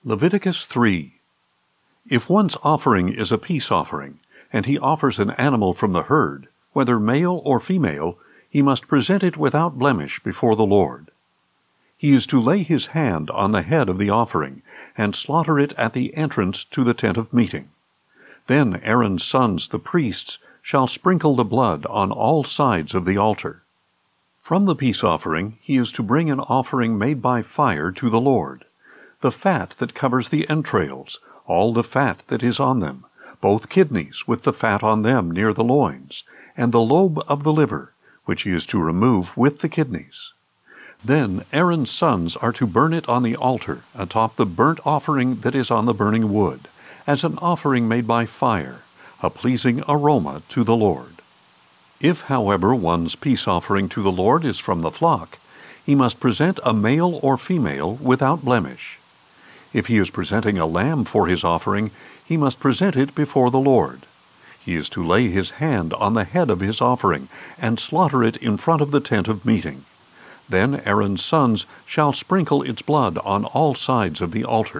Leviticus 3. If one's offering is a peace offering, and he offers an animal from the herd, whether male or female, he must present it without blemish before the Lord. He is to lay his hand on the head of the offering, and slaughter it at the entrance to the tent of meeting. Then Aaron's sons, the priests, shall sprinkle the blood on all sides of the altar. From the peace offering he is to bring an offering made by fire to the Lord, the fat that covers the entrails, all the fat that is on them, both kidneys with the fat on them near the loins, and the lobe of the liver, which he is to remove with the kidneys. Then Aaron's sons are to burn it on the altar atop the burnt offering that is on the burning wood, as an offering made by fire, a pleasing aroma to the Lord. If, however, one's peace offering to the Lord is from the flock, he must present a male or female without blemish. If he is presenting a lamb for his offering, he must present it before the Lord. He is to lay his hand on the head of his offering and slaughter it in front of the tent of meeting. Then Aaron's sons shall sprinkle its blood on all sides of the altar.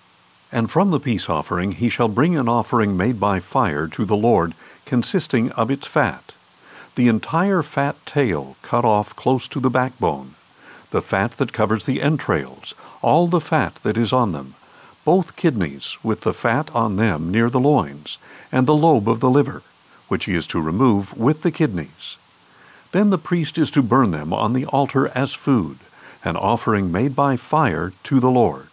And from the peace offering he shall bring an offering made by fire to the Lord, consisting of its fat, the entire fat tail cut off close to the backbone, the fat that covers the entrails, all the fat that is on them, both kidneys with the fat on them near the loins, and the lobe of the liver, which he is to remove with the kidneys. Then the priest is to burn them on the altar as food, an offering made by fire to the Lord.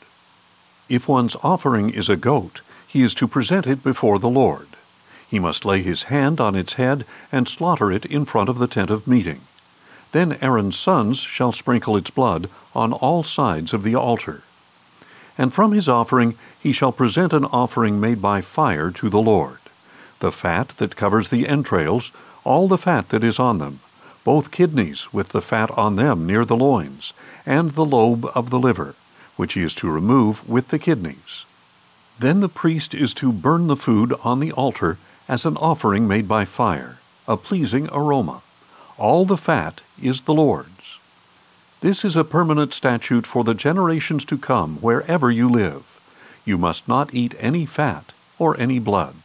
If one's offering is a goat, he is to present it before the Lord. He must lay his hand on its head and slaughter it in front of the tent of meeting. Then Aaron's sons shall sprinkle its blood on all sides of the altar. And from his offering he shall present an offering made by fire to the Lord, the fat that covers the entrails, all the fat that is on them, both kidneys with the fat on them near the loins, and the lobe of the liver, which he is to remove with the kidneys. Then the priest is to burn the food on the altar as an offering made by fire, a pleasing aroma. All the fat is the Lord's. This is a permanent statute for the generations to come wherever you live. You must not eat any fat or any blood.